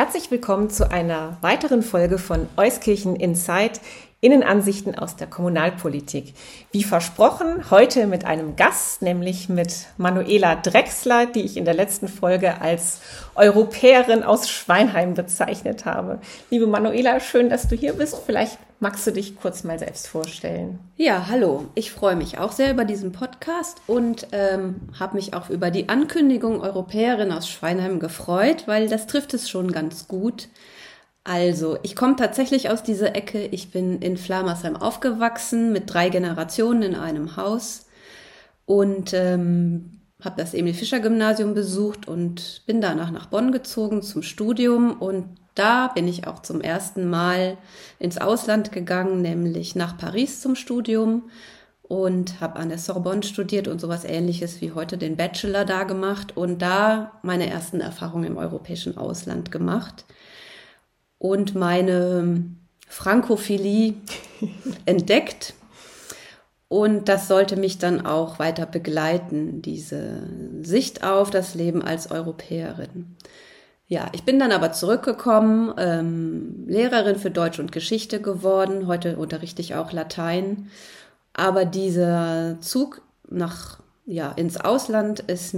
Herzlich willkommen zu einer weiteren Folge von Euskirchen Insight, Innenansichten aus der Kommunalpolitik. Wie versprochen, heute mit einem Gast, nämlich mit Manuela Drechsler, die ich in der letzten Folge als Europäerin aus Schweinheim bezeichnet habe. Liebe Manuela, schön, dass du hier bist. Vielleicht magst du dich kurz mal selbst vorstellen. Ja, hallo. Ich freue mich auch sehr über diesen Podcast und habe mich auch über die Ankündigung Europäerin aus Schweinheim gefreut, weil das trifft es schon ganz gut. Also, ich komme tatsächlich aus dieser Ecke. Ich bin in Flamersheim aufgewachsen mit 3 Generationen in einem Haus und habe das Emil-Fischer-Gymnasium besucht und bin danach nach Bonn gezogen zum Studium. Und da bin ich auch zum ersten Mal ins Ausland gegangen, nämlich nach Paris zum Studium und habe an der Sorbonne studiert und sowas Ähnliches wie heute den Bachelor da gemacht und da meine ersten Erfahrungen im europäischen Ausland gemacht und meine Frankophilie entdeckt. Und das sollte mich dann auch weiter begleiten, diese Sicht auf das Leben als Europäerin. Ja, ich bin dann aber zurückgekommen, Lehrerin für Deutsch und Geschichte geworden. Heute unterrichte ich auch Latein. Aber dieser Zug ins Ausland ist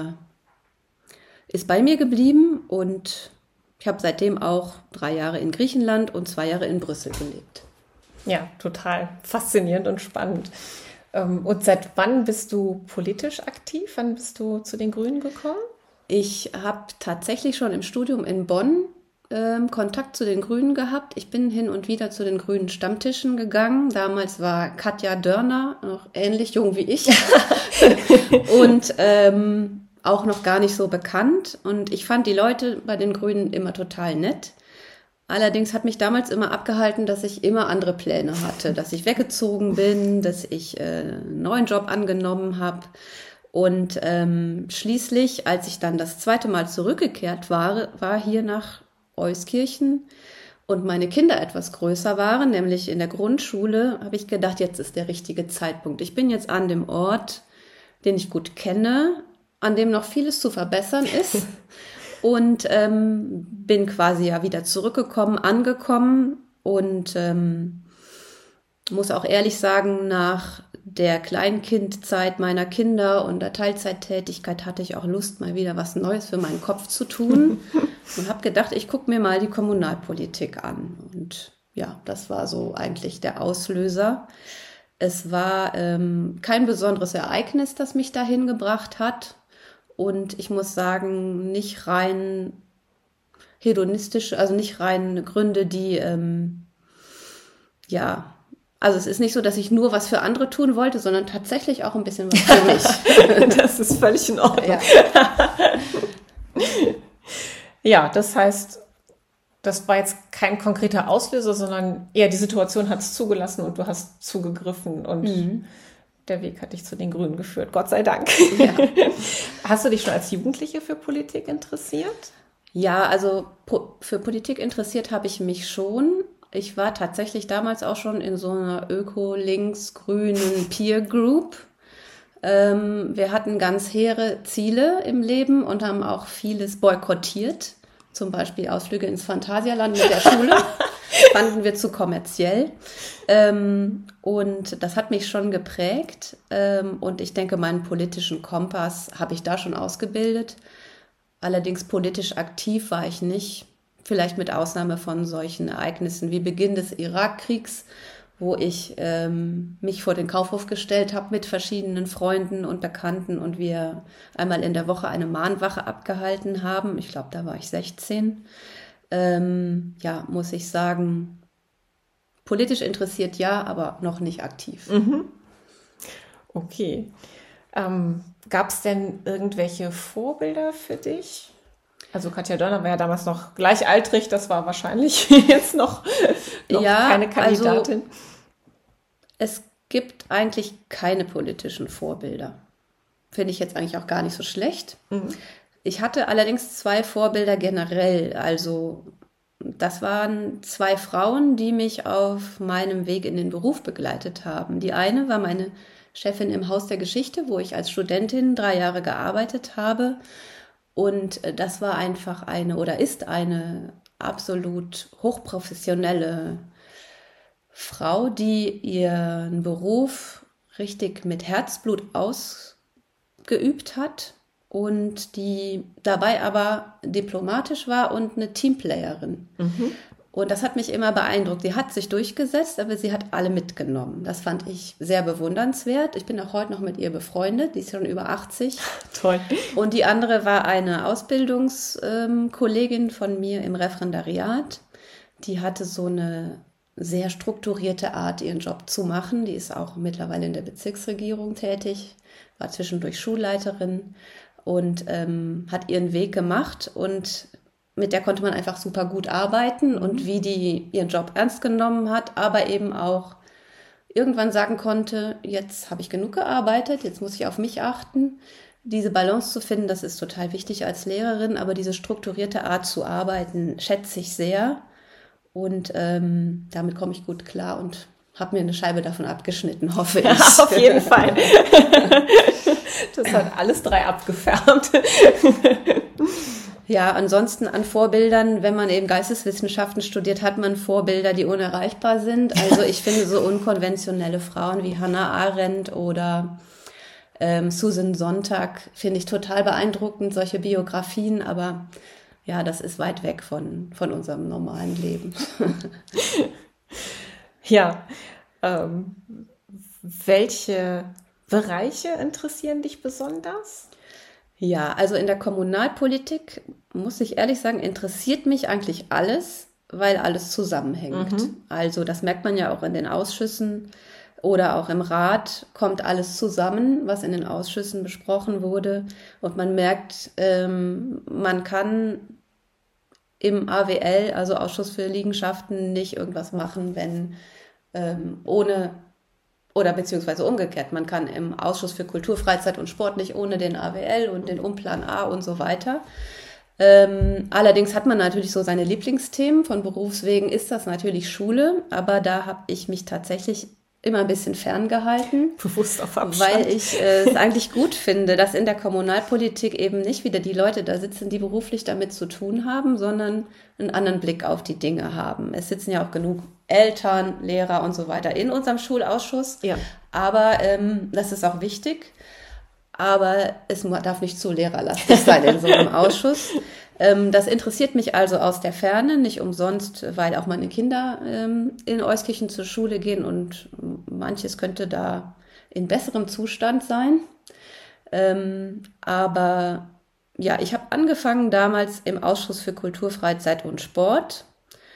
bei mir geblieben und ich habe seitdem auch 3 Jahre in Griechenland und 2 Jahre in Brüssel gelebt. Ja, total faszinierend und spannend. Und seit wann bist du politisch aktiv? Wann bist du zu den Grünen gekommen? Ich habe tatsächlich schon im Studium in Bonn Kontakt zu den Grünen gehabt. Ich bin hin und wieder zu den Grünen Stammtischen gegangen. Damals war Katja Dörner noch ähnlich jung wie ich und auch noch gar nicht so bekannt. Und ich fand die Leute bei den Grünen immer total nett. Allerdings hat mich damals immer abgehalten, dass ich immer andere Pläne hatte, dass ich weggezogen bin, dass ich einen neuen Job angenommen habe. Und schließlich, als ich dann das 2. Mal zurückgekehrt war hier nach Euskirchen und meine Kinder etwas größer waren, nämlich in der Grundschule, habe ich gedacht, jetzt ist der richtige Zeitpunkt. Ich bin jetzt an dem Ort, den ich gut kenne, an dem noch vieles zu verbessern ist und bin quasi ja wieder zurückgekommen, angekommen und muss auch ehrlich sagen, nach der Kleinkindzeit meiner Kinder und der Teilzeittätigkeit hatte ich auch Lust, mal wieder was Neues für meinen Kopf zu tun und habe gedacht, ich gucke mir mal die Kommunalpolitik an. Und ja, das war so eigentlich der Auslöser. Es war kein besonderes Ereignis, das mich dahin gebracht hat. Und ich muss sagen, nicht rein hedonistisch, also nicht rein Gründe, die also es ist nicht so, dass ich nur was für andere tun wollte, sondern tatsächlich auch ein bisschen was für mich. Das ist völlig in Ordnung. Ja, das heißt, das war jetzt kein konkreter Auslöser, sondern eher die Situation hat es zugelassen und du hast zugegriffen und der Weg hat dich zu den Grünen geführt. Gott sei Dank. Ja. Hast du dich schon als Jugendliche für Politik interessiert? Ja, also für Politik interessiert habe ich mich schon. Ich war tatsächlich damals auch schon in so einer öko-links-grünen Peer Group. Wir hatten ganz hehre Ziele im Leben und haben auch vieles boykottiert. Zum Beispiel Ausflüge ins Phantasialand mit der Schule. Fanden wir zu kommerziell. Und das hat mich schon geprägt. Und ich denke, meinen politischen Kompass habe ich da schon ausgebildet. Allerdings politisch aktiv war ich nicht. Vielleicht mit Ausnahme von solchen Ereignissen wie Beginn des Irakkriegs, wo ich mich vor den Kaufhof gestellt habe mit verschiedenen Freunden und Bekannten und wir einmal in der Woche eine Mahnwache abgehalten haben. Ich glaube, da war ich 16. Muss ich sagen, politisch interessiert ja, aber noch nicht aktiv. Okay. Gab es denn irgendwelche Vorbilder für dich? Also Katja Dörner war ja damals noch gleichaltrig, das war wahrscheinlich jetzt noch keine Kandidatin. Also, es gibt eigentlich keine politischen Vorbilder. Finde ich jetzt eigentlich auch gar nicht so schlecht. Ich hatte allerdings 2 Vorbilder generell. Also das waren 2 Frauen, die mich auf meinem Weg in den Beruf begleitet haben. Die eine war meine Chefin im Haus der Geschichte, wo ich als Studentin 3 Jahre gearbeitet habe. Und das war einfach ist eine absolut hochprofessionelle Frau, die ihren Beruf richtig mit Herzblut ausgeübt hat und die dabei aber diplomatisch war und eine Teamplayerin. Und das hat mich immer beeindruckt. Sie hat sich durchgesetzt, aber sie hat alle mitgenommen. Das fand ich sehr bewundernswert. Ich bin auch heute noch mit ihr befreundet. Die ist schon über 80. Toll. Und die andere war eine Ausbildungskollegin von mir im Referendariat. Die hatte so eine sehr strukturierte Art, ihren Job zu machen. Die ist auch mittlerweile in der Bezirksregierung tätig, war zwischendurch Schulleiterin und hat ihren Weg gemacht. Und mit der konnte man einfach super gut arbeiten und wie die ihren Job ernst genommen hat, aber eben auch irgendwann sagen konnte, jetzt habe ich genug gearbeitet, jetzt muss ich auf mich achten. Diese Balance zu finden, das ist total wichtig als Lehrerin, aber diese strukturierte Art zu arbeiten, schätze ich sehr. Und damit komme ich gut klar und habe mir eine Scheibe davon abgeschnitten, hoffe ich. Ja, auf jeden Fall. Das hat alles 3 abgefärbt. Ja, ansonsten an Vorbildern, wenn man eben Geisteswissenschaften studiert, hat man Vorbilder, die unerreichbar sind. Also ich finde so unkonventionelle Frauen wie Hannah Arendt oder Susan Sontag finde ich total beeindruckend, solche Biografien, aber ja, das ist weit weg von unserem normalen Leben. Ja, welche Bereiche interessieren dich besonders? Ja, also in der Kommunalpolitik, muss ich ehrlich sagen, interessiert mich eigentlich alles, weil alles zusammenhängt. Also das merkt man ja auch in den Ausschüssen oder auch im Rat, kommt alles zusammen, was in den Ausschüssen besprochen wurde. Und man merkt, man kann im AWL, also Ausschuss für Liegenschaften, nicht irgendwas machen, wenn ohne, oder beziehungsweise umgekehrt, man kann im Ausschuss für Kultur, Freizeit und Sport nicht ohne den AWL und den Umplan A und so weiter. Allerdings hat man natürlich so seine Lieblingsthemen. Von Berufswegen ist das natürlich Schule, aber da habe ich mich tatsächlich immer ein bisschen ferngehalten, bewusst auf Abstand, weil ich es eigentlich gut finde, dass in der Kommunalpolitik eben nicht wieder die Leute da sitzen, die beruflich damit zu tun haben, sondern einen anderen Blick auf die Dinge haben. Es sitzen ja auch genug Eltern, Lehrer und so weiter in unserem Schulausschuss, ja. Aber das ist auch wichtig. Aber es darf nicht zu lehrerlastig sein in so einem Ausschuss. Das interessiert mich also aus der Ferne, nicht umsonst, weil auch meine Kinder in Euskirchen zur Schule gehen und manches könnte da in besserem Zustand sein. Aber ja, ich habe angefangen damals im Ausschuss für Kultur, Freizeit und Sport.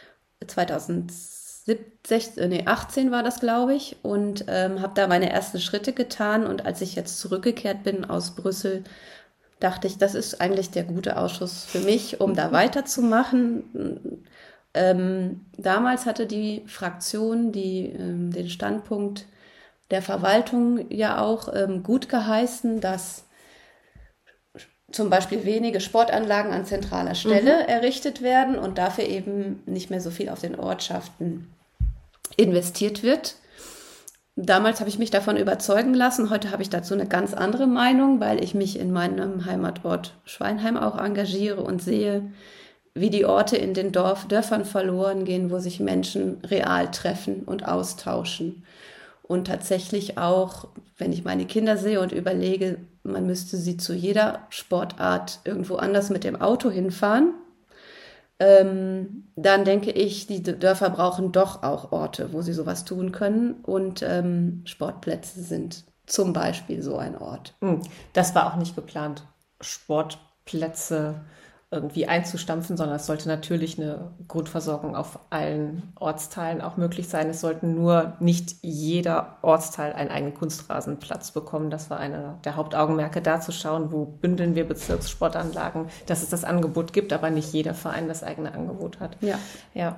2018 war das, glaube ich, und habe da meine ersten Schritte getan. Und als ich jetzt zurückgekehrt bin aus Brüssel, dachte ich, das ist eigentlich der gute Ausschuss für mich, um da weiterzumachen. Damals hatte die Fraktion den Standpunkt der Verwaltung ja auch gut geheißen, dass zum Beispiel wenige Sportanlagen an zentraler Stelle errichtet werden und dafür eben nicht mehr so viel auf den Ortschaften investiert wird. Damals habe ich mich davon überzeugen lassen. Heute habe ich dazu eine ganz andere Meinung, weil ich mich in meinem Heimatort Schweinheim auch engagiere und sehe, wie die Orte in den Dörfern verloren gehen, wo sich Menschen real treffen und austauschen. Und tatsächlich auch, wenn ich meine Kinder sehe und überlege, man müsste sie zu jeder Sportart irgendwo anders mit dem Auto hinfahren, dann denke ich, die Dörfer brauchen doch auch Orte, wo sie sowas tun können. Und Sportplätze sind zum Beispiel so ein Ort. Das war auch nicht geplant, Sportplätze irgendwie einzustampfen, sondern es sollte natürlich eine Grundversorgung auf allen Ortsteilen auch möglich sein. Es sollten nur nicht jeder Ortsteil einen eigenen Kunstrasenplatz bekommen. Das war einer der Hauptaugenmerke, da zu schauen, wo bündeln wir Bezirkssportanlagen, dass es das Angebot gibt, aber nicht jeder Verein das eigene Angebot hat. Ja.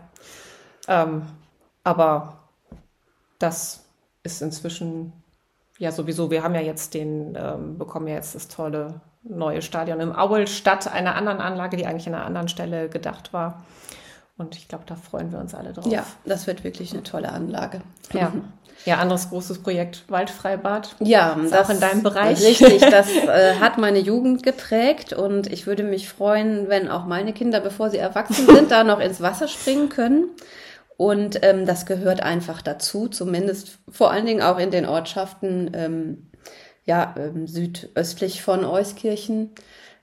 Aber das ist inzwischen ja sowieso, wir haben ja jetzt bekommen ja jetzt das tolle neue Stadion im Aul statt einer anderen Anlage, die eigentlich an einer anderen Stelle gedacht war. Und ich glaube, da freuen wir uns alle drauf. Ja, das wird wirklich eine tolle Anlage. Ja. Ja, anderes großes Projekt, Waldfreibad. Ja, ist das auch in deinem Bereich. Richtig, das hat meine Jugend geprägt und ich würde mich freuen, wenn auch meine Kinder, bevor sie erwachsen sind, da noch ins Wasser springen können. Und das gehört einfach dazu, zumindest vor allen Dingen auch in den Ortschaften südöstlich von Euskirchen.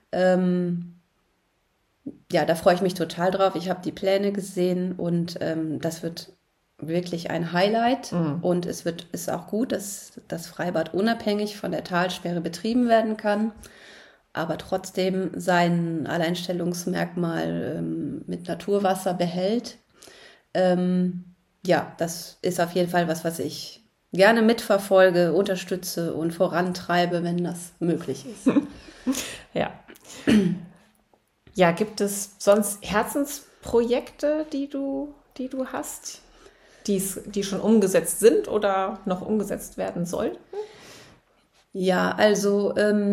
Ja, da freue ich mich total drauf. Ich habe die Pläne gesehen und das wird wirklich ein Highlight. Und ist auch gut, dass das Freibad unabhängig von der Talsperre betrieben werden kann, aber trotzdem sein Alleinstellungsmerkmal mit Naturwasser behält. Ja, das ist auf jeden Fall was ich gerne mitverfolge, unterstütze und vorantreibe, wenn das möglich ist. Ja. Ja, gibt es sonst Herzensprojekte, die du hast, die schon umgesetzt sind oder noch umgesetzt werden sollten? Ja, also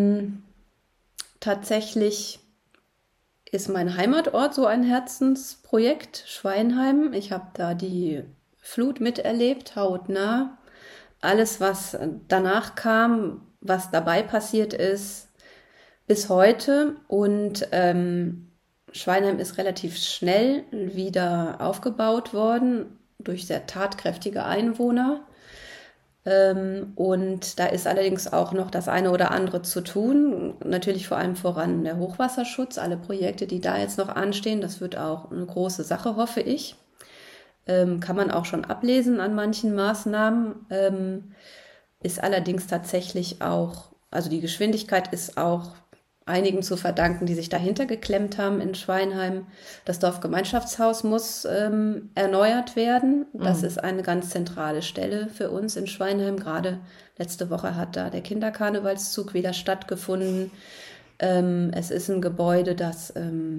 tatsächlich ist mein Heimatort so ein Herzensprojekt, Schweinheim. Ich habe da die Flut miterlebt, hautnah. Alles, was danach kam, was dabei passiert ist, bis heute. Und Schweinheim ist relativ schnell wieder aufgebaut worden durch sehr tatkräftige Einwohner. Und da ist allerdings auch noch das eine oder andere zu tun. Natürlich vor allem voran der Hochwasserschutz, alle Projekte, die da jetzt noch anstehen. Das wird auch eine große Sache, hoffe ich. Kann man auch schon ablesen an manchen Maßnahmen. Ist allerdings tatsächlich auch, also die Geschwindigkeit ist auch einigen zu verdanken, die sich dahinter geklemmt haben in Schweinheim. Das Dorfgemeinschaftshaus muss erneuert werden. Das ist eine ganz zentrale Stelle für uns in Schweinheim. Gerade letzte Woche hat da der Kinderkarnevalszug wieder stattgefunden. Es ist ein Gebäude, das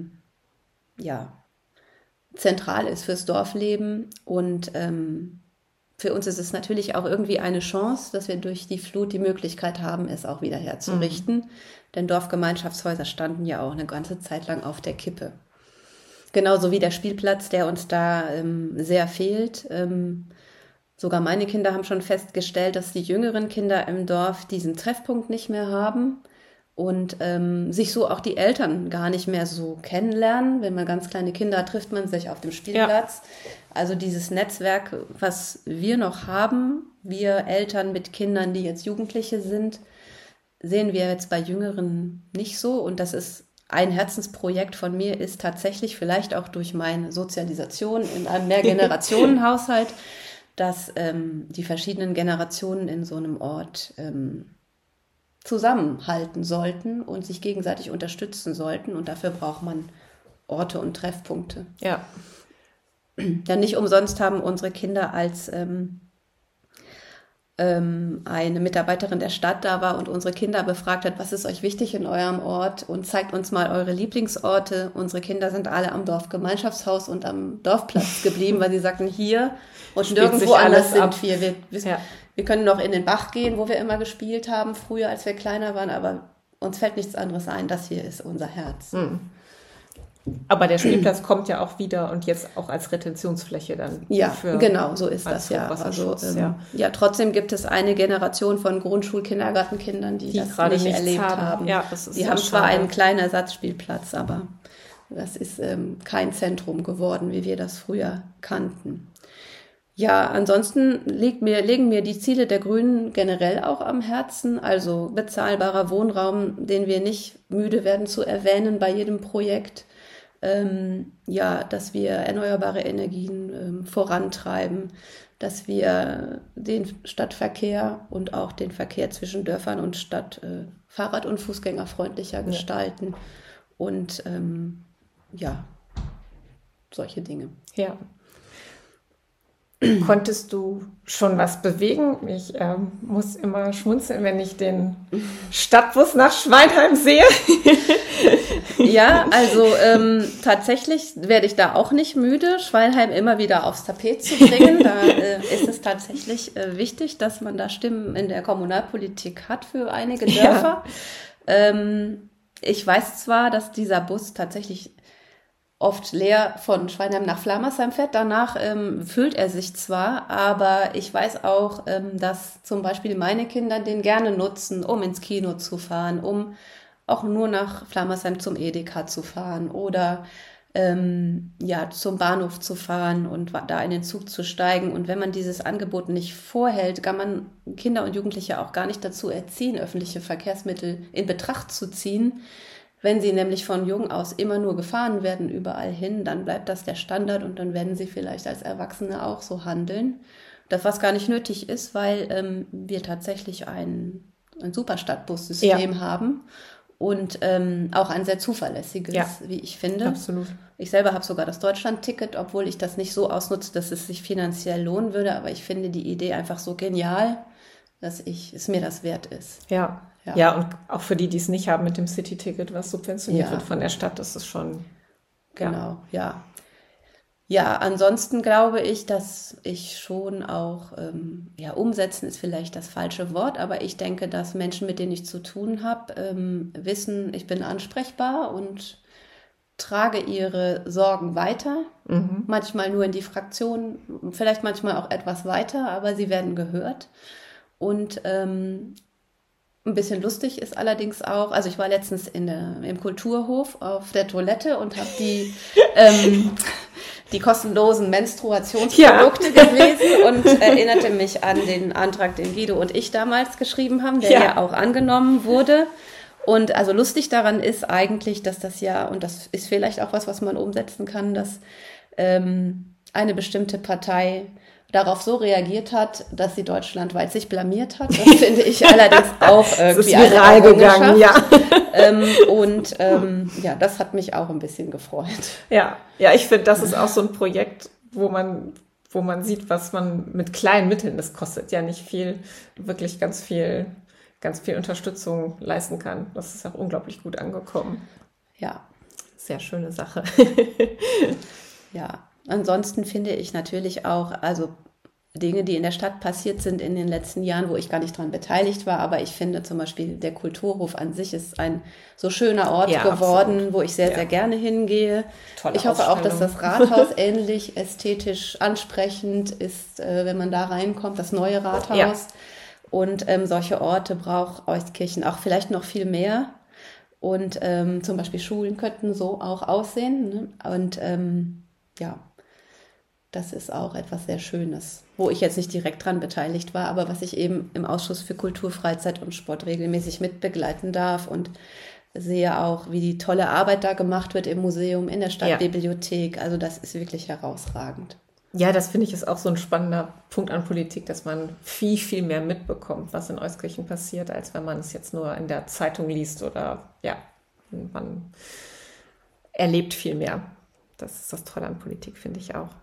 zentral ist fürs Dorfleben und für uns ist es natürlich auch irgendwie eine Chance, dass wir durch die Flut die Möglichkeit haben, es auch wieder herzurichten. Denn Dorfgemeinschaftshäuser standen ja auch eine ganze Zeit lang auf der Kippe. Genauso wie der Spielplatz, der uns da sehr fehlt. Sogar meine Kinder haben schon festgestellt, dass die jüngeren Kinder im Dorf diesen Treffpunkt nicht mehr haben und sich so auch die Eltern gar nicht mehr so kennenlernen. Wenn man ganz kleine Kinder hat, trifft man sich auf dem Spielplatz. Ja. Also dieses Netzwerk, was wir noch haben, wir Eltern mit Kindern, die jetzt Jugendliche sind, sehen wir jetzt bei Jüngeren nicht so. Und das ist ein Herzensprojekt von mir, ist tatsächlich vielleicht auch durch meine Sozialisation in einem Mehrgenerationenhaushalt, dass die verschiedenen Generationen in so einem Ort zusammenhalten sollten und sich gegenseitig unterstützen sollten. Und dafür braucht man Orte und Treffpunkte. Ja. Denn nicht umsonst haben unsere Kinder, als eine Mitarbeiterin der Stadt da war und unsere Kinder befragt hat, was ist euch wichtig in eurem Ort und zeigt uns mal eure Lieblingsorte. Unsere Kinder sind alle am Dorfgemeinschaftshaus und am Dorfplatz geblieben, weil sie sagten, hier und nirgendwo anders sind wir. Wir können noch in den Bach gehen, wo wir immer gespielt haben, früher, als wir kleiner waren, aber uns fällt nichts anderes ein. Das hier ist unser Herz. Aber der Spielplatz kommt ja auch wieder und jetzt auch als Retentionsfläche dann. Ja, genau, so ist das ja. Also, trotzdem gibt es eine Generation von Grundschul-Kindergartenkindern, die das gerade nicht erlebt haben. Ja, das ist die haben zwar einen kleinen Ersatzspielplatz, aber das ist kein Zentrum geworden, wie wir das früher kannten. Ja, ansonsten legen mir die Ziele der Grünen generell auch am Herzen, also bezahlbarer Wohnraum, den wir nicht müde werden zu erwähnen bei jedem Projekt. Dass wir erneuerbare Energien vorantreiben, dass wir den Stadtverkehr und auch den Verkehr zwischen Dörfern und Stadt fahrrad- und fußgängerfreundlicher gestalten und solche Dinge. Ja. Konntest du schon was bewegen? Ich muss immer schmunzeln, wenn ich den Stadtbus nach Schweinheim sehe. Ja, also tatsächlich werde ich da auch nicht müde, Schweinheim immer wieder aufs Tapet zu bringen. Da ist es tatsächlich wichtig, dass man da Stimmen in der Kommunalpolitik hat für einige Dörfer. Ja. Ich weiß zwar, dass dieser Bus tatsächlich oft leer von Schweinheim nach Flamersheim fährt. Danach füllt er sich zwar, aber ich weiß auch, dass zum Beispiel meine Kinder den gerne nutzen, um ins Kino zu fahren, um auch nur nach Flamersheim zum Edeka zu fahren oder zum Bahnhof zu fahren und da in den Zug zu steigen. Und wenn man dieses Angebot nicht vorhält, kann man Kinder und Jugendliche auch gar nicht dazu erziehen, öffentliche Verkehrsmittel in Betracht zu ziehen. Wenn sie nämlich von jung aus immer nur gefahren werden, überall hin, dann bleibt das der Standard und dann werden sie vielleicht als Erwachsene auch so handeln. Das, was gar nicht nötig ist, weil wir tatsächlich ein Superstadtbussystem haben und auch ein sehr zuverlässiges, wie ich finde. Absolut. Ich selber habe sogar das Deutschland-Ticket, obwohl ich das nicht so ausnutze, dass es sich finanziell lohnen würde, aber ich finde die Idee einfach so genial, dass es mir das wert ist. Ja, und auch für die es nicht haben mit dem City-Ticket, was subventioniert wird von der Stadt, das ist schon... Genau, ja. Ja, ansonsten glaube ich, dass ich schon auch, umsetzen ist vielleicht das falsche Wort, aber ich denke, dass Menschen, mit denen ich zu tun habe, wissen, ich bin ansprechbar und trage ihre Sorgen weiter, manchmal nur in die Fraktion, vielleicht manchmal auch etwas weiter, aber sie werden gehört. Und ein bisschen lustig ist allerdings auch, also ich war letztens im Kulturhof auf der Toilette und habe die kostenlosen Menstruationsprodukte gelesen und erinnerte mich an den Antrag, den Guido und ich damals geschrieben haben, der ja auch angenommen wurde. Und also lustig daran ist eigentlich, dass das und das ist vielleicht auch was man umsetzen kann, dass eine bestimmte Partei darauf so reagiert hat, dass sie deutschlandweit sich blamiert hat. Das finde ich allerdings auch irgendwie das ist viral gegangen, das hat mich auch ein bisschen gefreut. Ja, ich finde, das ist auch so ein Projekt, wo man sieht, was man mit kleinen Mitteln, das kostet ja nicht viel, wirklich ganz viel Unterstützung leisten kann. Das ist auch unglaublich gut angekommen. Ja. Sehr schöne Sache. Ja. Ansonsten finde ich natürlich auch, also Dinge, die in der Stadt passiert sind in den letzten Jahren, wo ich gar nicht dran beteiligt war, aber ich finde zum Beispiel der Kulturhof an sich ist ein so schöner Ort geworden, absolut, wo ich sehr, sehr gerne hingehe. Tolle ich hoffe auch, dass das Rathaus ähnlich ästhetisch ansprechend ist, wenn man da reinkommt, das neue Rathaus. Ja. Und solche Orte braucht Euskirchen auch vielleicht noch viel mehr. Und zum Beispiel Schulen könnten so auch aussehen. Ne? Und das ist auch etwas sehr Schönes, wo ich jetzt nicht direkt dran beteiligt war, aber was ich eben im Ausschuss für Kultur, Freizeit und Sport regelmäßig mitbegleiten darf und sehe auch, wie die tolle Arbeit da gemacht wird im Museum, in der Stadtbibliothek. Also das ist wirklich herausragend. Ja, das finde ich ist auch so ein spannender Punkt an Politik, dass man viel, viel mehr mitbekommt, was in Euskirchen passiert, als wenn man es jetzt nur in der Zeitung liest oder man erlebt viel mehr. Das ist das Tolle an Politik, finde ich auch.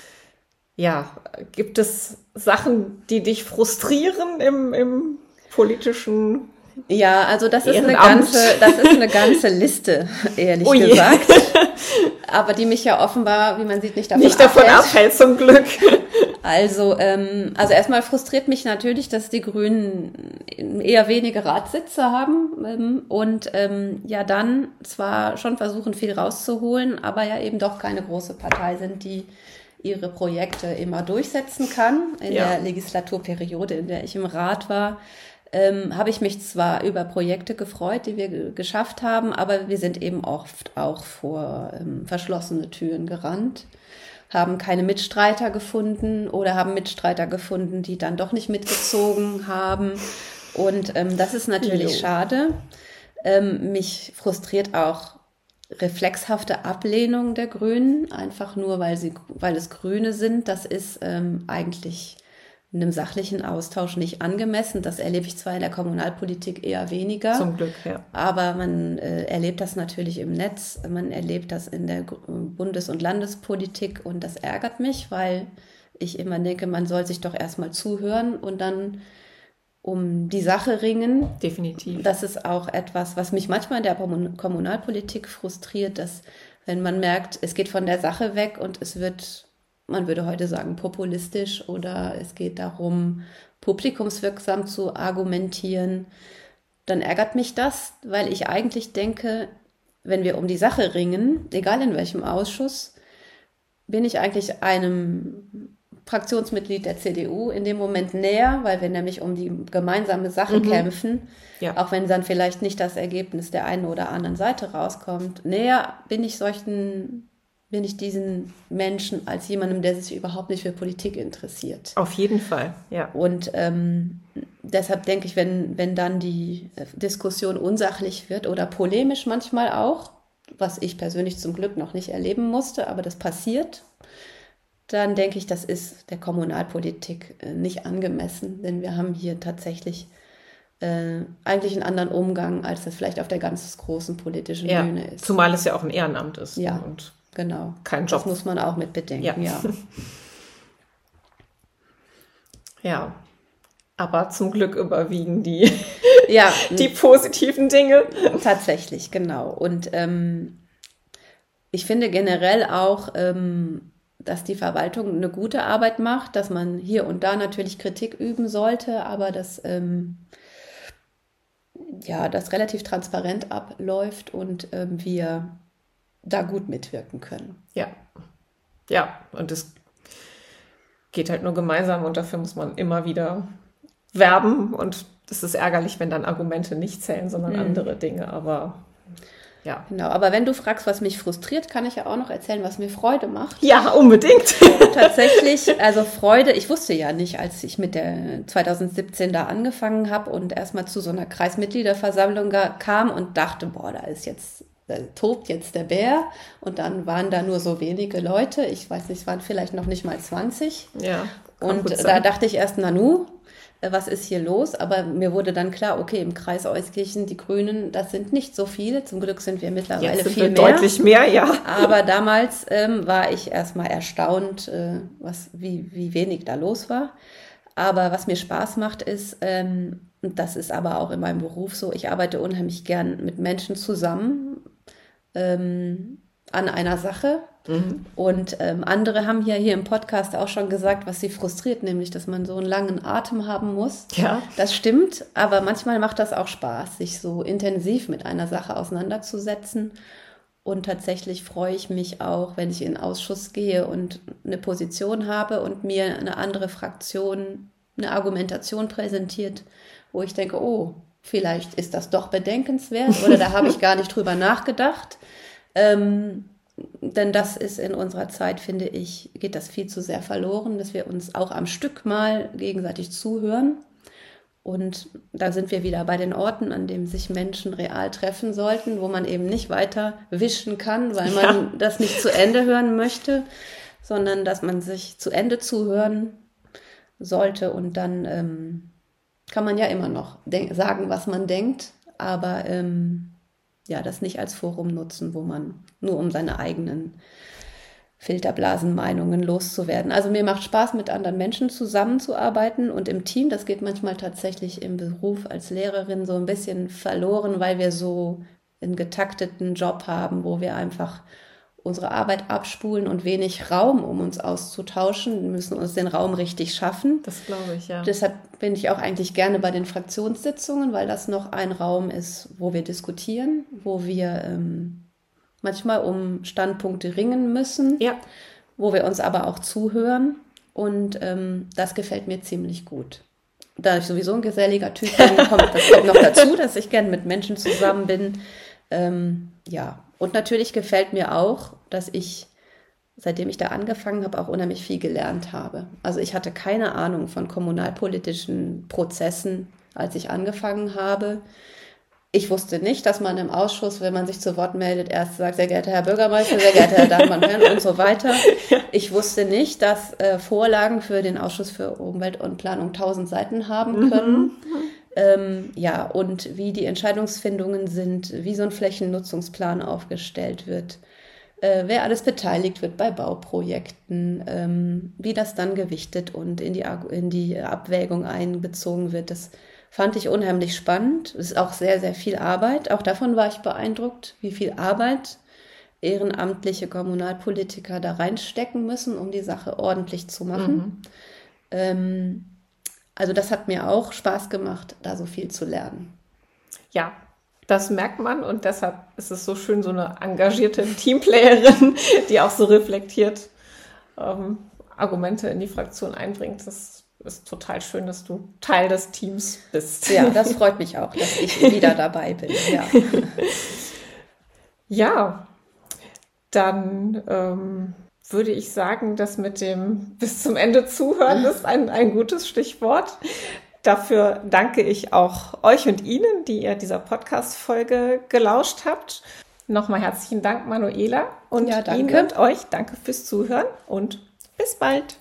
Ja, gibt es Sachen, die dich frustrieren im politischen Ja, also das ist eine ganze Liste, ehrlich gesagt. Aber die mich ja offenbar, wie man sieht, nicht davon abhält, zum Glück. Also erstmal frustriert mich natürlich, dass die Grünen eher wenige Ratssitze haben und dann zwar schon versuchen, viel rauszuholen, aber ja eben doch keine große Partei sind, die ihre Projekte immer durchsetzen kann. In der Legislaturperiode, in der ich im Rat war, habe ich mich zwar über Projekte gefreut, die wir geschafft haben, aber wir sind eben oft auch vor verschlossene Türen gerannt, haben keine Mitstreiter gefunden oder haben Mitstreiter gefunden, die dann doch nicht mitgezogen haben. Und das ist natürlich schade. Mich frustriert auch reflexhafte Ablehnung der Grünen, einfach nur, weil es Grüne sind. Das ist eigentlich einem sachlichen Austausch nicht angemessen. Das erlebe ich zwar in der Kommunalpolitik eher weniger. Zum Glück, ja. Aber man erlebt das natürlich im Netz, man erlebt das in der Bundes- und Landespolitik und das ärgert mich, weil ich immer denke, man soll sich doch erstmal zuhören und dann um die Sache ringen. Definitiv. Das ist auch etwas, was mich manchmal in der Kommunalpolitik frustriert, dass wenn man merkt, es geht von der Sache weg und es wird, man würde heute sagen, populistisch oder es geht darum, publikumswirksam zu argumentieren, dann ärgert mich das, weil ich eigentlich denke, wenn wir um die Sache ringen, egal in welchem Ausschuss, bin ich eigentlich einem Fraktionsmitglied der CDU in dem Moment näher, weil wir nämlich um die gemeinsame Sache kämpfen, auch wenn dann vielleicht nicht das Ergebnis der einen oder anderen Seite rauskommt. Näher bin ich diesen Menschen als jemandem, der sich überhaupt nicht für Politik interessiert. Auf jeden Fall, ja. Und deshalb denke ich, wenn dann die Diskussion unsachlich wird oder polemisch manchmal auch, was ich persönlich zum Glück noch nicht erleben musste, aber das passiert, dann denke ich, das ist der Kommunalpolitik nicht angemessen, denn wir haben hier tatsächlich eigentlich einen anderen Umgang, als das vielleicht auf der ganz großen politischen Bühne ist. Zumal es ja auch ein Ehrenamt ist. Ja, und genau. Kein Job. Das muss man auch mit bedenken, ja. Ja, aber zum Glück überwiegen die, ja, die positiven Dinge. Tatsächlich, genau. Und ich finde generell auch, dass die Verwaltung eine gute Arbeit macht, dass man hier und da natürlich Kritik üben sollte, aber dass das relativ transparent abläuft und wir da gut mitwirken können. Ja, und es geht halt nur gemeinsam und dafür muss man immer wieder werben und es ist ärgerlich, wenn dann Argumente nicht zählen, sondern andere Dinge, aber ja. Genau, aber wenn du fragst, was mich frustriert, kann ich ja auch noch erzählen, was mir Freude macht. Ja, unbedingt. Tatsächlich, also Freude, ich wusste ja nicht, als ich mit der 2017 da angefangen habe und erstmal zu so einer Kreismitgliederversammlung kam und dachte, boah, da tobt jetzt der Bär und dann waren da nur so wenige Leute, ich weiß nicht, es waren vielleicht noch nicht mal 20. Ja. Und da dachte ich erst, Nanu, was ist hier los? Aber mir wurde dann klar, okay, im Kreis Euskirchen, die Grünen, das sind nicht so viele. Zum Glück sind wir mittlerweile jetzt sind viel wir mehr. Deutlich mehr, ja. Aber damals war ich erstmal erstaunt, wie wenig da los war. Aber was mir Spaß macht, ist, und das ist aber auch in meinem Beruf so, ich arbeite unheimlich gern mit Menschen zusammen an einer Sache. Und andere haben hier im Podcast auch schon gesagt, was sie frustriert, nämlich, dass man so einen langen Atem haben muss. Ja. Das stimmt, aber manchmal macht das auch Spaß, sich so intensiv mit einer Sache auseinanderzusetzen. Und tatsächlich freue ich mich auch, wenn ich in den Ausschuss gehe und eine Position habe und mir eine andere Fraktion eine Argumentation präsentiert, wo ich denke, oh, vielleicht ist das doch bedenkenswert oder da habe ich gar nicht drüber nachgedacht. Denn das ist in unserer Zeit, finde ich, geht das viel zu sehr verloren, dass wir uns auch am Stück mal gegenseitig zuhören. Und da sind wir wieder bei den Orten, an denen sich Menschen real treffen sollten, wo man eben nicht weiter wischen kann, weil man das nicht zu Ende hören möchte, sondern dass man sich zu Ende zuhören sollte. Und dann kann man ja immer noch sagen, was man denkt, aber das nicht als Forum nutzen, wo man nur um seine eigenen Filterblasenmeinungen loszuwerden. Also mir macht Spaß, mit anderen Menschen zusammenzuarbeiten und im Team, das geht manchmal tatsächlich im Beruf als Lehrerin so ein bisschen verloren, weil wir so einen getakteten Job haben, wo wir einfach unsere Arbeit abspulen und wenig Raum, um uns auszutauschen. Wir müssen uns den Raum richtig schaffen. Das glaube ich, ja. Deshalb bin ich auch eigentlich gerne bei den Fraktionssitzungen, weil das noch ein Raum ist, wo wir diskutieren, wo wir manchmal um Standpunkte ringen müssen, wo wir uns aber auch zuhören. Und das gefällt mir ziemlich gut. Da ich sowieso ein geselliger Typ bin, das kommt noch dazu, dass ich gern mit Menschen zusammen bin. Und natürlich gefällt mir auch, dass ich, seitdem ich da angefangen habe, auch unheimlich viel gelernt habe. Also ich hatte keine Ahnung von kommunalpolitischen Prozessen, als ich angefangen habe. Ich wusste nicht, dass man im Ausschuss, wenn man sich zu Wort meldet, erst sagt, sehr geehrter Herr Bürgermeister, sehr geehrter Herr Dahmen und so weiter. Ich wusste nicht, dass Vorlagen für den Ausschuss für Umwelt und Planung 1000 Seiten haben können. Und wie die Entscheidungsfindungen sind, wie so ein Flächennutzungsplan aufgestellt wird, wer alles beteiligt wird bei Bauprojekten, wie das dann gewichtet und in die Abwägung einbezogen wird. Das fand ich unheimlich spannend. Es ist auch sehr, sehr viel Arbeit. Auch davon war ich beeindruckt, wie viel Arbeit ehrenamtliche Kommunalpolitiker da reinstecken müssen, um die Sache ordentlich zu machen. Also das hat mir auch Spaß gemacht, da so viel zu lernen. Ja, Das merkt man und deshalb ist es so schön, so eine engagierte Teamplayerin, die auch so reflektiert Argumente in die Fraktion einbringt. Das ist total schön, dass du Teil des Teams bist. Ja, das freut mich auch, dass ich wieder dabei bin. Ja, ja, dann würde ich sagen, dass mit dem bis zum Ende zuhören ist ein gutes Stichwort. Dafür danke ich auch euch und Ihnen, die ihr dieser Podcast-Folge gelauscht habt. Nochmal herzlichen Dank, Manuela. Und ja, danke. Ihnen und euch danke fürs Zuhören und bis bald.